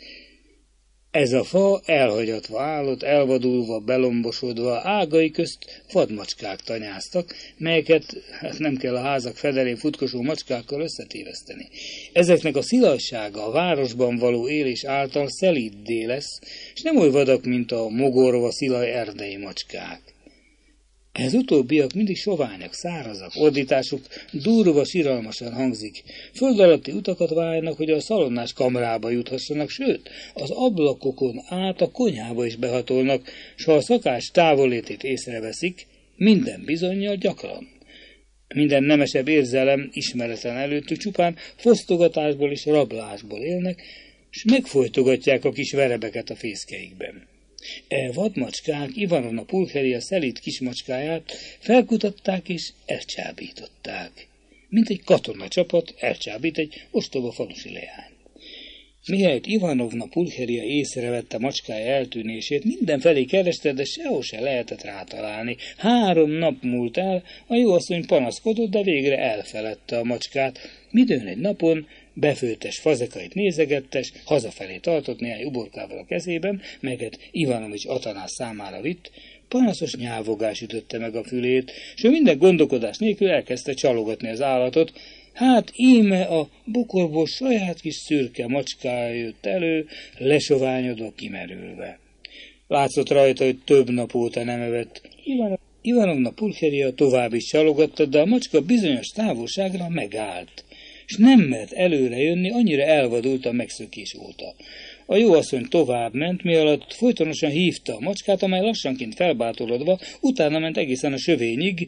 Ez a fa elhagyatva állott, elvadulva, belombosodva, ágai közt vadmacskák tanyáztak, melyeket hát nem kell a házak fedelén futkosó macskákkal összetéveszteni. Ezeknek a szilassága a városban való élés által szelíddé lesz, és nem oly vadak, mint a mogorva szilaj erdei macskák. Ez utóbbiak mindig soványak, szárazak, ordításuk durva, siralmasan hangzik. Föld alatti utakat válnak, hogy a szalonnás kamrába juthassanak, sőt, az ablakokon át a konyhába is behatolnak, s ha a szakás távollétét észreveszik, minden bizonnyal gyakran. Minden nemesebb érzelem ismeretlen előttük, csupán fosztogatásból és rablásból élnek, s megfojtogatják a kis verebeket a fészkeikben. E vadmacskák Ivanovna Pulcherija szelíd kismacskáját felkutatták és elcsábították. Mint egy katonacsapat elcsábít egy ostoba falusi leány. Mihelyt Ivanovna Pulcherija észrevette macskája eltűnését, mindenfelé kereste, de sehol se lehetett rátalálni. Három nap múlt el, a jóasszony panaszkodott, de végre elfeledte a macskát. Midőn egy napon befőttes fazekait nézegettes, hazafelé tartott néhány uborkával a kezében, melyet Ivanovics Atanász számára vitt, panaszos nyávogás ütötte meg a fülét, és ő minden gondolkodás nélkül elkezdte csalogatni az állatot. Hát íme a bokorból saját kis szürke macskája jött elő, lesoványodva, kimerülve. Látszott rajta, hogy több nap óta nem evett. Ivanovna Pulcherija tovább is csalogatta, de a macska bizonyos távolságra megállt, és nem mert előre jönni, annyira elvadult a megszökés óta. A jóasszony tovább ment, mi alatt folytonosan hívta a macskát, amely lassanként felbátorodva, utána ment egészen a sövényig,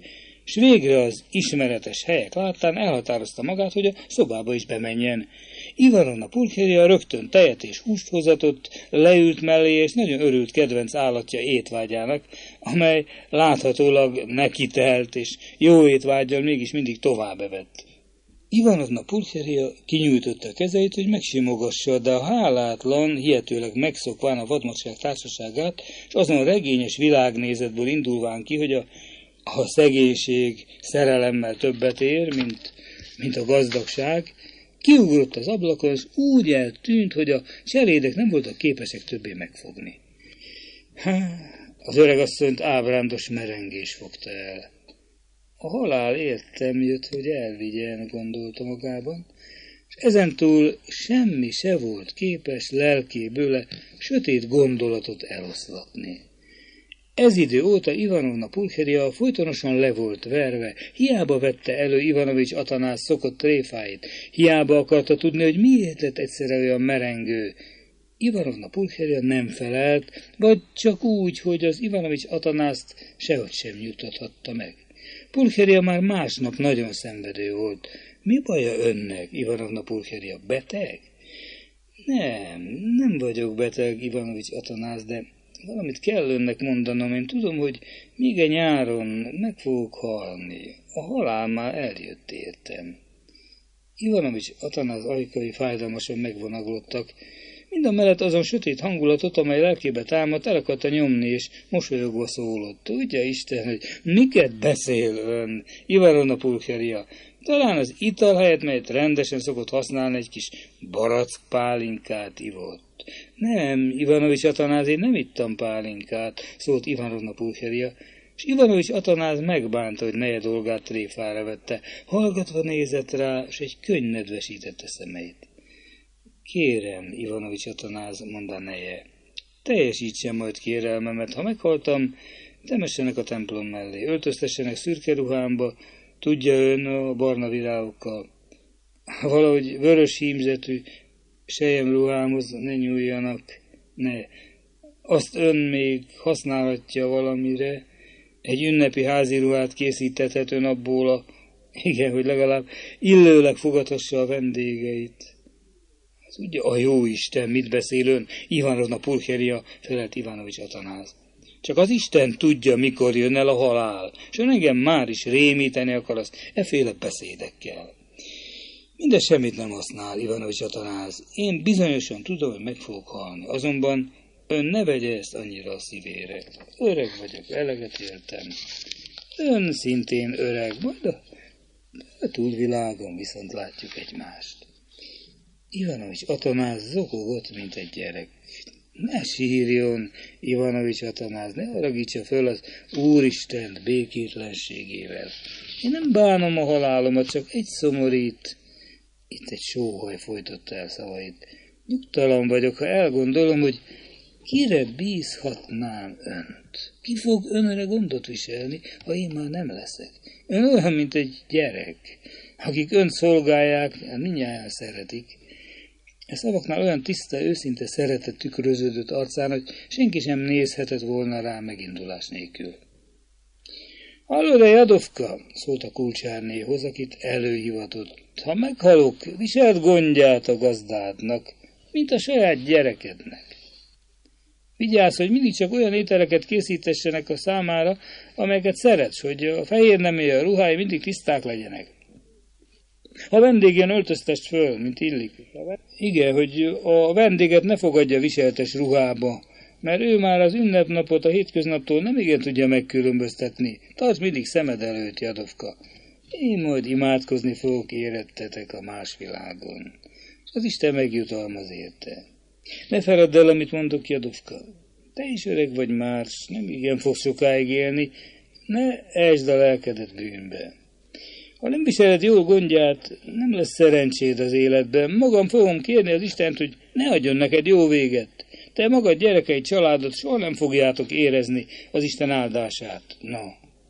s végre az ismeretes helyek láttán elhatározta magát, hogy a szobába is bemenjen. Ivanovna Pulcherija rögtön tejet és húst hozatott, leült mellé, és nagyon örült kedvenc állatja étvágyának, amely láthatólag nekitelt, és jó étvággyal mégis mindig tovább evett. Ivanovna Pulcherija kinyújtotta a kezeit, hogy megsimogassa, de a hálátlan, hihetőleg megszokván a vadmacskák társaságát, és azon a regényes világnézetből indulván ki, hogy a, a szegénység szerelemmel többet ér, mint, mint a gazdagság, kiugrott az ablakon, és úgy eltűnt, hogy a cselédek nem voltak képesek többé megfogni. Há, az öregasszonyt ábrándos merengés fogta el. A halál értem jött, hogy elvigyen, gondolta magában, és ezentúl semmi se volt képes lelkéből sötét gondolatot eloszlatni. Ez idő óta Ivanovna Pulcherija folytonosan le volt verve, hiába vette elő Ivanovics Atanász szokott tréfáit, hiába akarta tudni, hogy miért lett egyszerre olyan merengő. Ivanovna Pulcherija nem felelt, vagy csak úgy, hogy az Ivanovics Atanászt sehogy sem nyugtathatta meg. Pulcherija már másnap nagyon szenvedő volt. Mi baja önnek, Ivanovna Pulcherija, beteg? Nem, nem vagyok beteg, Ivanovics Atanász, de valamit kell önnek mondanom. Én tudom, hogy még a nyáron meg fogok halni. A halál már eljött értem. Ivanovics Atanász ajkai fájdalmasan megvonaglottak. Mindamellett azon sötét hangulatot, amely lelkébe támadt, el akarta nyomni, és mosolyogva szólott. Tudja Isten, hogy miket beszél ön, Ivanovna Pulcherija? Talán az ital helyett, melyet rendesen szokott használni, egy kis barack pálinkát ivott. Nem, Ivanovics Atanász, én nem ittam pálinkát, szólt Ivanovna Pulcherija, és Ivanovics Atanász megbánta, hogy neje dolgát tréfára vette. Hallgatva nézett rá, és egy könny nedvesítette szemeit. Kérem, Ivanovics Atanász, mondta neje, teljesítsen majd kérelmemet, ha meghaltam, temessenek a templom mellé, öltöztessenek szürke ruhámba, tudja ön a barna virágokkal. Valahogy vörös hímzetű selyemruhámhoz ne nyúljanak, ne. Azt ön még használhatja valamire, egy ünnepi házi ruhát készíthetett ön abból a, igen, hogy legalább illőleg fogadhassa a vendégeit. Tudja, a jó Isten, mit beszél ön, Ivanovna Pulcherija, felelt Ivanovics Atanász. Csak az Isten tudja, mikor jön el a halál, és ön engem már is rémíteni akar az efféle beszédekkel. Mindez semmit nem használ, Ivanovics Atanász. Én bizonyosan tudom, hogy meg fogok halni, azonban ön ne vegye ezt annyira a szívére. Öreg vagyok, eleget éltem. Ön szintén öreg, majd a, a túlvilágon viszont látjuk egymást. Ivanovics Atanász zokogott, mint egy gyerek. Ne sírjon, Ivanovics Atanász, ne haragítsa föl az Úristent békétlenségével. Én nem bánom a halálomat, csak egy szomorít. Itt egy sóhaj folytotta el szavait. Nyugtalan vagyok, ha elgondolom, hogy kire bízhatnám önt. Ki fog önre gondot viselni, ha én már nem leszek? Ön olyan, mint egy gyerek. Akik önt szolgálják, mindnyájan szeretik. A szavaknál olyan tiszta, őszinte szeretet tükröződött arcán, hogy senki sem nézhetett volna rá megindulás nélkül. Hallod-e, Jadovka? Szólt a kulcsárnéhoz, akit előhivatott. Ha meghalok, viselt gondját a gazdádnak, mint a saját gyerekednek. Vigyázz, hogy mindig csak olyan ételeket készítessenek a számára, amelyeket szeretsz, hogy a fehér nemű a ruhái mindig tiszták legyenek. Ha vendégén öltöztest föl, mint illik. Igen, hogy a vendéget ne fogadja viseltes ruhába, mert ő már az ünnepnapot a hétköznaptól nem igen tudja megkülönböztetni. Tarts mindig szemed előtt, Jadovka. Én majd imádkozni fogok érettetek a más világon. Az Isten megjutalmaz érte. Ne feledd el, amit mondok, Jadovka. Te is öreg vagy már, nem igen fogsz sokáig élni. Ne esd a lelkedet bűnbe. Ha nem viseled jól gondját, nem lesz szerencséd az életben. Magam fogom kérni az Istent, hogy ne adjon neked jó véget. Te magad, gyerekeid, családod soha nem fogjátok érezni az Isten áldását. No.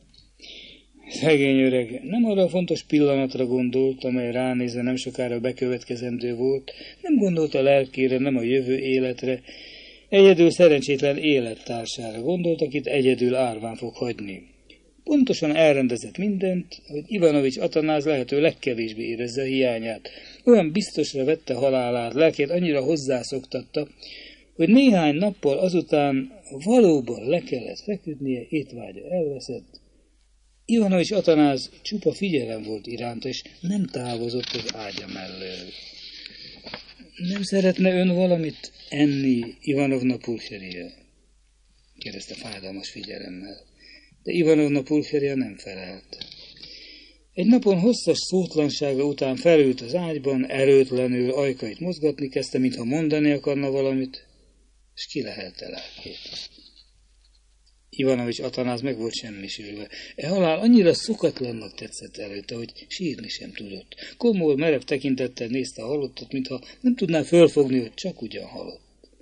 Szegény öreg nem arra a fontos pillanatra gondolt, amely ránézve nem sokára bekövetkezendő volt, nem gondolt a lelkére, nem a jövő életre, egyedül szerencsétlen élettársára gondolt, akit egyedül árván fog hagyni. Pontosan elrendezett mindent, hogy Ivanovics Atanáz lehető legkevésbé érezze a hiányát. Olyan biztosra vette halálát, lelkét annyira hozzászoktatta, hogy néhány nappal azután valóban le kellett feküdnie, étvágya elveszett. Ivanovics Atanáz csupa figyelem volt iránta, és nem távozott az ágya mellől. Nem szeretne ön valamit enni, Ivanovna Pulcherija? Kérdezte fájdalmas figyelemmel. De Ivanovna Pulcherija nem felelt. Egy napon hosszas szótlansága után felült az ágyban, erőtlenül ajkait mozgatni kezdte, mintha mondani akarna valamit, és kilehelte lelkét. Ivanovics Atanáz meg volt semmisülve. E halál annyira szokatlannak tetszett előtte, hogy sírni sem tudott. Komoly, merev tekintettel nézte a halottat, mintha nem tudná fölfogni, hogy csak ugyan halott.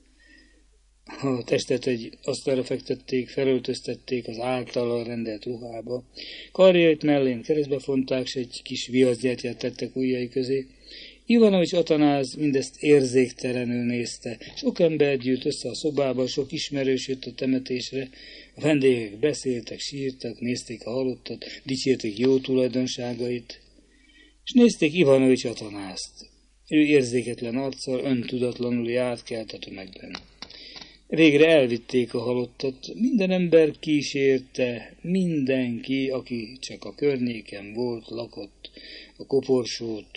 A testet egy asztalra fektették, felöltöztették az általa rendelt ruhába. Karjait mellén keresztbe fonták, s egy kis viaszgyertyát tettek ujjai közé. Ivanovics Atanáz mindezt érzéktelenül nézte. Sok ember gyűlt össze a szobába, sok ismerős jött a temetésre. A vendégek beszéltek, sírtak, nézték a halottat, dicsérték jó tulajdonságait, és nézték Ivanovics Atanázt. Ő érzéketlen arccal, öntudatlanul járt kelt a tömegben. Végre elvitték a halottat, minden ember kísérte, mindenki, aki csak a környéken volt, lakott, a koporsót.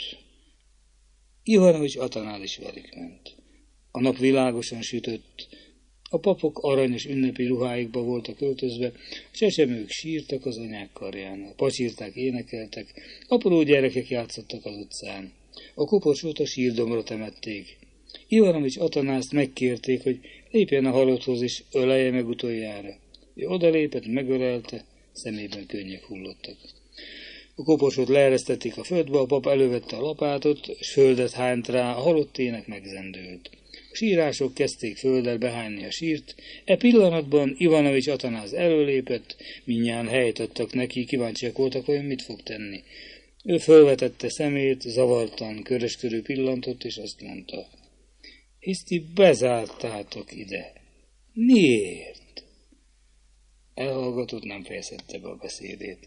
Ivanovics Atanáz is velük ment. A nap világosan sütött, a papok aranyos ünnepi ruháikba voltak öltözve, a csecsemők sírtak az anyák karján, a pacsirták énekeltek, apró gyerekek játszottak az utcán. A koporsót a sírdomra temették. Ivanovics Atanázt megkérték, hogy lépjen a halotthoz és ölelje meg utoljára. Ő odalépett, megölelte, szemében könnyek hullottak. A koporsót leeresztették a földbe, a pap elővette a lapátot, és földet hányt rá, a halott ének megzendült. A sírások kezdték földdel behányni a sírt. E pillanatban Ivanovics Atanáz előlépett, mindnyájan helyt adtak neki, kíváncsiak voltak, vajon mit fog tenni. Ő fölvetette szemét, zavartan, köröskörű pillantott, és azt mondta: hisz ti bezártátok ide. Miért? Elhallgatott, nem fejezhette be a beszédét.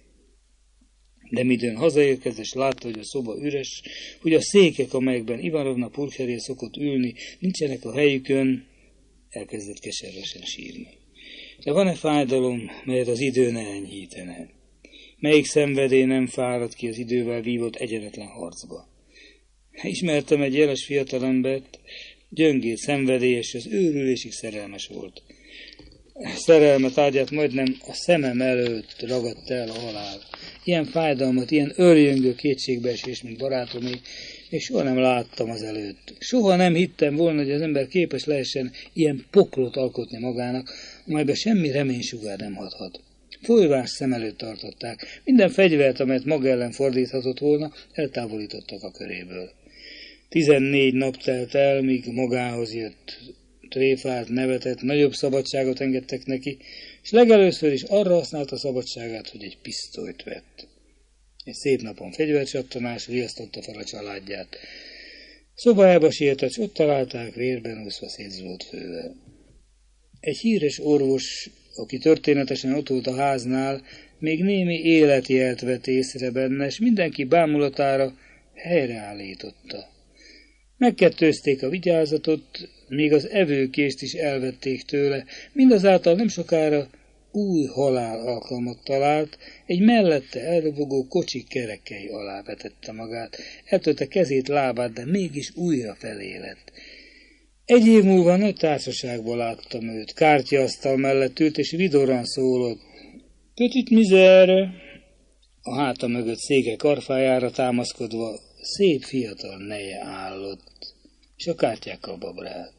De midőn hazaérkezett, és látta, hogy a szoba üres, hogy a székek, amelyekben Ivanovna Pulcherija szokott ülni, nincsenek a helyükön, elkezdett keservesen sírni. De van-e fájdalom, melyet az idő ne enyhítene? Melyik szenvedély nem fárad ki az idővel vívott egyenetlen harcba? Ismertem egy jeles fiatalembert, gyöngéd, szenvedélyes, az őrülésig szerelmes volt. Szerelme tárgyát majdnem a szemem előtt ragadta el a halál. Ilyen fájdalmat, ilyen örjöngő kétségbeesés, mint barátomé, és soha nem láttam az előtt. Soha nem hittem volna, hogy az ember képes lehessen ilyen poklot alkotni magának, amelyben semmi reménysugár nem hathat. Folyvás szem előtt tartották. Minden fegyvert, amelyet maga ellen fordíthatott volna, eltávolítottak a köréből. Tizennégy nap telt el, míg magához jött. Tréfált, nevetett, nagyobb szabadságot engedtek neki, és legelőször is arra használta a szabadságát, hogy egy pisztolyt vett. Egy szép napon fegyvercsattanás riasztotta fel a családját. Szobájába sietett, és ott találták vérben úszva szétzúlt fővel. Egy híres orvos, aki történetesen ott volt a háznál, még némi életjelt vett észre benne, és mindenki bámulatára helyreállította. Megkettőzték a vigyázatot, még az evőkést is elvették tőle, mindazáltal nem sokára új halál alkalmat talált, egy mellette elrobogó kocsi kerekei alá vetette magát, eltölte kezét, lábát, de mégis újra feléledt. Egy év múlva nagy társaságból láttam őt, kártyaasztal mellett ült, és vidoran szólott: Petit misère! A háta mögött széke karfájára támaszkodva szép fiatal neje állott, és a kártyákkal babrált.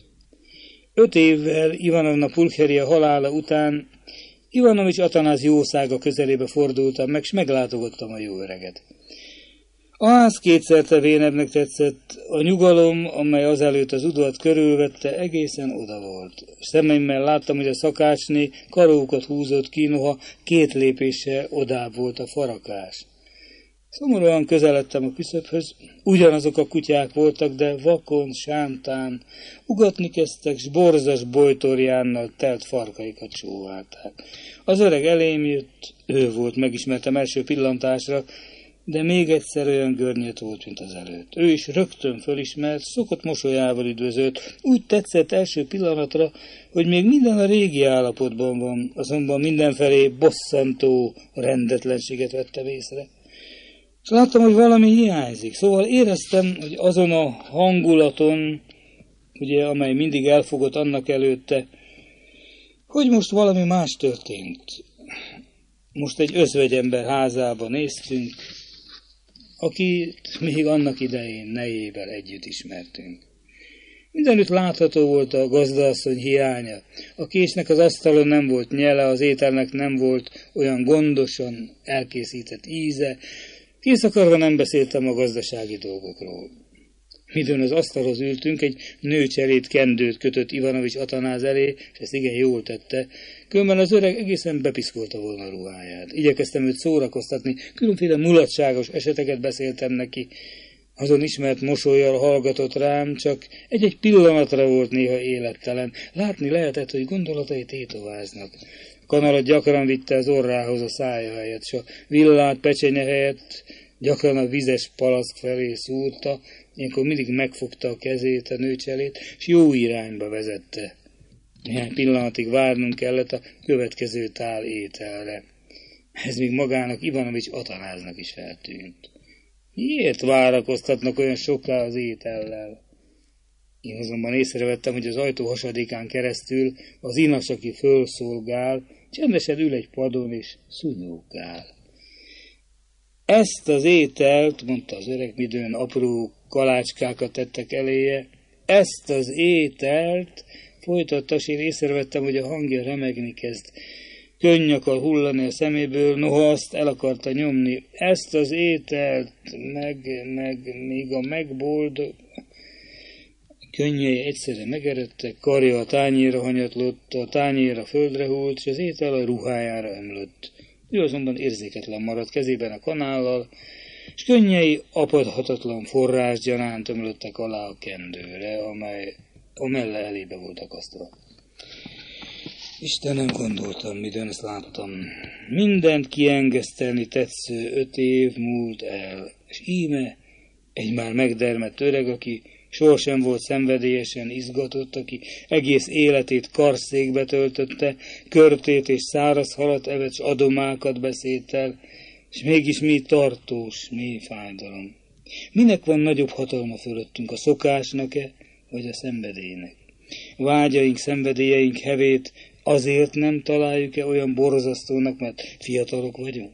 Öt évvel Ivanovna Pulcherija halála után Ivanovics Atanáz jószága közelébe fordultam meg, s meglátogattam a jó öreget. A ház kétszer tevénebbnek tetszett, a nyugalom, amely azelőtt az udvart körülvette, egészen oda volt. Szemeimmel láttam, hogy a szakácsné karókat húzott ki, noha két lépéssel odább volt a farakás. Szomorúan közeledtem a küszöbhöz, ugyanazok a kutyák voltak, de vakon, sántán, ugatni kezdtek, s borzas bojtorjánnal telt farkaikat sóválták. Az öreg elém jött, ő volt, megismertem első pillantásra, de még egyszer olyan görnyed volt, mint az előtt. Ő is rögtön fölismert, szokott mosolyával üdvözölt, úgy tetszett első pillanatra, hogy még minden a régi állapotban van, azonban mindenfelé bosszantó rendetlenséget vettem észre. És láttam, hogy valami hiányzik, szóval éreztem, hogy azon a hangulaton, ugye, amely mindig elfogott annak előtte, hogy most valami más történt. Most egy özvegyember házába néztünk, akit még annak idején nejével együtt ismertünk. Mindenütt látható volt a gazdaasszony hiánya. A késnek az asztalon nem volt nyele, az ételnek nem volt olyan gondosan elkészített íze, kész akarva nem beszéltem a gazdasági dolgokról. Midőn az asztalhoz ültünk, egy nő cserét kendőt kötött Ivanovics Atanáz elé, és ezt igen jól tette, különben az öreg egészen bepiszkolta volna a ruháját. Igyekeztem őt szórakoztatni, különféle mulatságos eseteket beszéltem neki, azon ismert mosollyal hallgatott rám, csak egy-egy pillanatra volt néha élettelen. Látni lehetett, hogy gondolatai tétováznak. Kanalat gyakran vitte az orrához a szája helyett, s a villát pecsenye helyett gyakran a vizes palack felé szúrta, ilyenkor mindig megfogta a kezét, a nőcselét, és jó irányba vezette. Néhány pillanatig várnunk kellett a következő tál ételre. Ez még magának Ivanovics Atanáznak is feltűnt. Miért várakoztatnak olyan soká az étellel? Én azonban észrevettem, hogy az ajtó hasadékán keresztül az inas, aki fölszolgál, csendesen ül egy padon és szunyókál. Ezt az ételt, mondta az öreg, midőn apró kalácskákat tettek eléje, ezt az ételt, folytatta, és én észrevettem, hogy a hangja remegni kezd. Könny akar hullani a szeméből, noha azt el akarta nyomni. Ezt az ételt, meg, meg, még a megboldog... Könnyei egyszerre megeredtek, karja a tányérra hanyatlott, a tányér a földre hult, és az étel a ruhájára ömlött. Ő azonban érzéketlen maradt kezében a kanállal, és könnyei apadhatatlan forrás gyanánt ömlöttek alá a kendőre, amely a melle elébe volt akasztva. Istenem, gondoltam, midőn ezt láttam. Mindent kiengesztelni tetsző öt év múlt el, és íme egy már megdermedt öreg, aki sohasem volt szenvedélyesen izgatott, aki egész életét karszékbe töltötte, körtét és száraz halat evett, s adomákat beszélt el, és mégis mi tartós, mély fájdalom. Minek van nagyobb hatalma fölöttünk, a szokásnak-e, vagy a szenvedélynek? Vágyaink, szenvedélyeink hevét azért nem találjuk-e olyan borzasztónak, mert fiatalok vagyunk?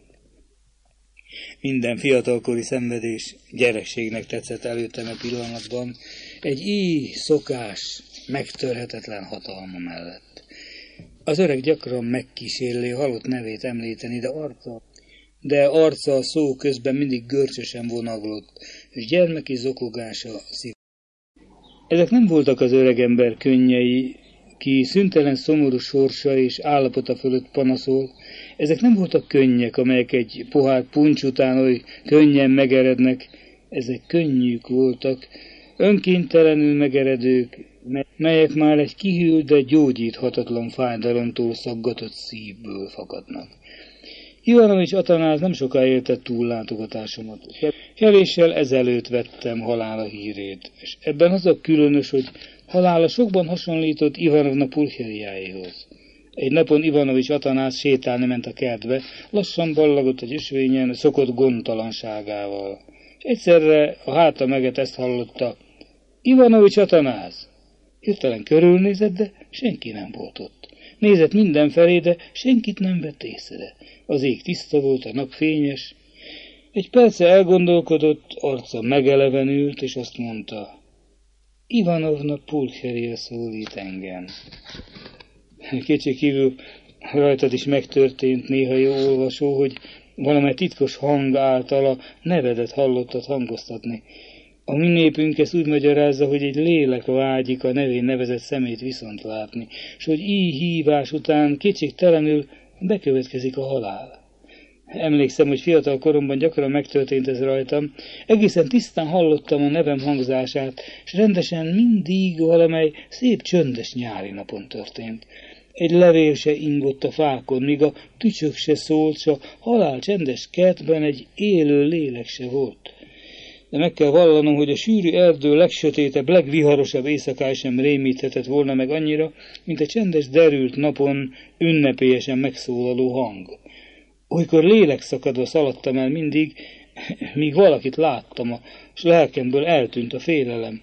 Minden fiatalkori szenvedés gyerekségnek tetszett előttem a pillanatban, egy íj szokás megtörhetetlen hatalma mellett. Az öreg gyakran megkísérli halott nevét említeni, de arca, de arca a szó közben mindig görcsösen vonaglott, és gyermeki zokogása szív. Ezek nem voltak az öregember könnyei, ki szüntelen szomorú sorsa és állapota fölött panaszol. Ezek nem voltak könnyek, amelyek egy pohár puncs után oly könnyen megerednek. Ezek könnyűk voltak, önkéntelenül megeredők, melyek már egy kihűlt, de gyógyíthatatlan fájdalomtól szaggatott szívből fakadnak. Ivanovics Atanáz nem soká élte túl látogatásomat. Kevéssel ezelőtt vettem halála hírét, és ebben az a különös, hogy halála sokban hasonlított Ivanovna Pulcheriáéhoz. Egy napon Ivanovics Atanáz sétálni ment a kertbe, lassan ballagott egy ösvényen, szokott gondtalanságával. És egyszerre a háta meget ezt hallotta: Ivanovics Atanáz! Hirtelen körülnézett, de senki nem volt ott. Nézett mindenfelé, de senkit nem vett észre. Az ég tiszta volt, a nap fényes. Egy perce elgondolkodott, arca megelevenült, és azt mondta: Ivanovna Pulcheria szólít engem. Kétségkívül rajtad is megtörtént, néha jó olvasó, hogy valamely titkos hang által a nevedet hallottad hangoztatni. A mi népünk ezt úgy magyarázza, hogy egy lélek vágyik a nevén nevezett szemét viszont látni, és hogy így hívás után kétségtelenül bekövetkezik a halál. Emlékszem, hogy fiatal koromban gyakran megtörtént ez rajtam. Egészen tisztán hallottam a nevem hangzását, és rendesen mindig valamely szép csöndes nyári napon történt. Egy levél se ingott a fákon, míg a tücsök se szólt, s a halál csendes kertben egy élő lélek se volt. De meg kell vallanom, hogy a sűrű erdő legsötétebb, legviharosabb éjszakája sem rémíthetett volna meg annyira, mint a csendes, derült napon ünnepélyesen megszólaló hang. Olykor lélek szakadva szaladtam el mindig, míg valakit láttam, és lelkemből eltűnt a félelem.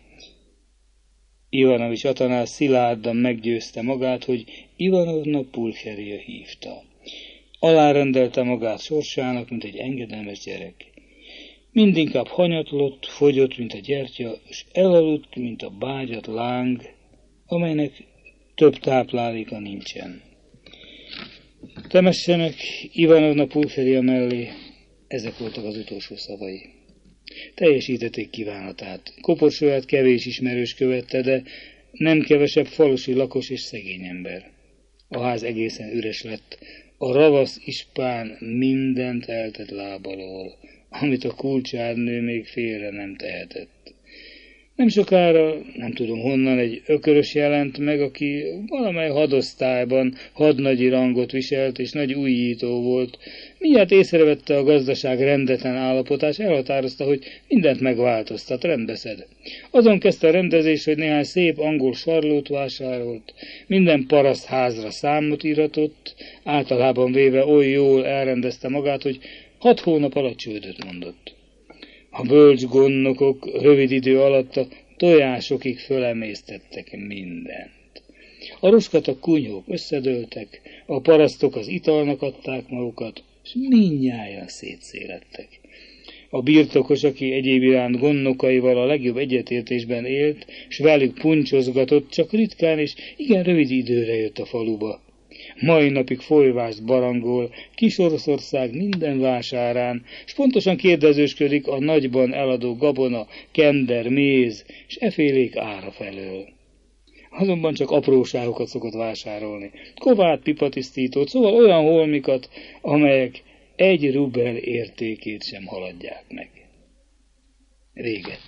Ivanovics Atanás szilárdan meggyőzte magát, hogy Ivanovna Pulcherija hívta. Alárendelte magát sorsának, mint egy engedelmes gyerek. Mindinkább hanyatlott, fogyott, mint a gyertya, és elaludt, mint a bágyat láng, amelynek több tápláléka nincsen. Temessenek Ivanovna Pulcherija mellé, ezek voltak az utolsó szavai. Teljesítették kívánatát. Koporsóját kevés ismerős követte, de nem kevesebb falusi lakos és szegény ember. A ház egészen üres lett. A ravasz ispán mindent eltett lábalól, amit a kulcsárnő még félre nem tehetett. Nem sokára, nem tudom honnan, egy ökörös jelent meg, aki valamely hadosztályban hadnagyi rangot viselt, és nagy újító volt. Mindjárt észrevette a gazdaság rendetlen állapotát, és elhatározta, hogy mindent megváltoztat, rendbeszed. Azon kezdte a rendezés, hogy néhány szép angol sarlót vásárolt, minden parasztházra számot íratott, általában véve oly jól elrendezte magát, hogy hat hónap alatt csődöt mondott. A bölcs gondnokok rövid idő alatt a tojásokig fölemésztettek mindent. A roskatak kunyhók összedőltek, a parasztok az italnak adták magukat, és mindnyájan szétszélettek. A birtokos, aki egyéb iránt gondnokaival a legjobb egyetértésben élt, s velük puncsozgatott, csak ritkán és igen rövid időre jött a faluba. Mai napig folyvást barangol Kis-Oroszország minden vásárán, s pontosan kérdezősködik a nagyban eladó gabona, kender, méz, és efélék ára felől. Azonban csak apróságokat szokott vásárolni, kovát, pipatisztítót, szóval olyan holmikat, amelyek egy rubel értékét sem haladják meg. Véget.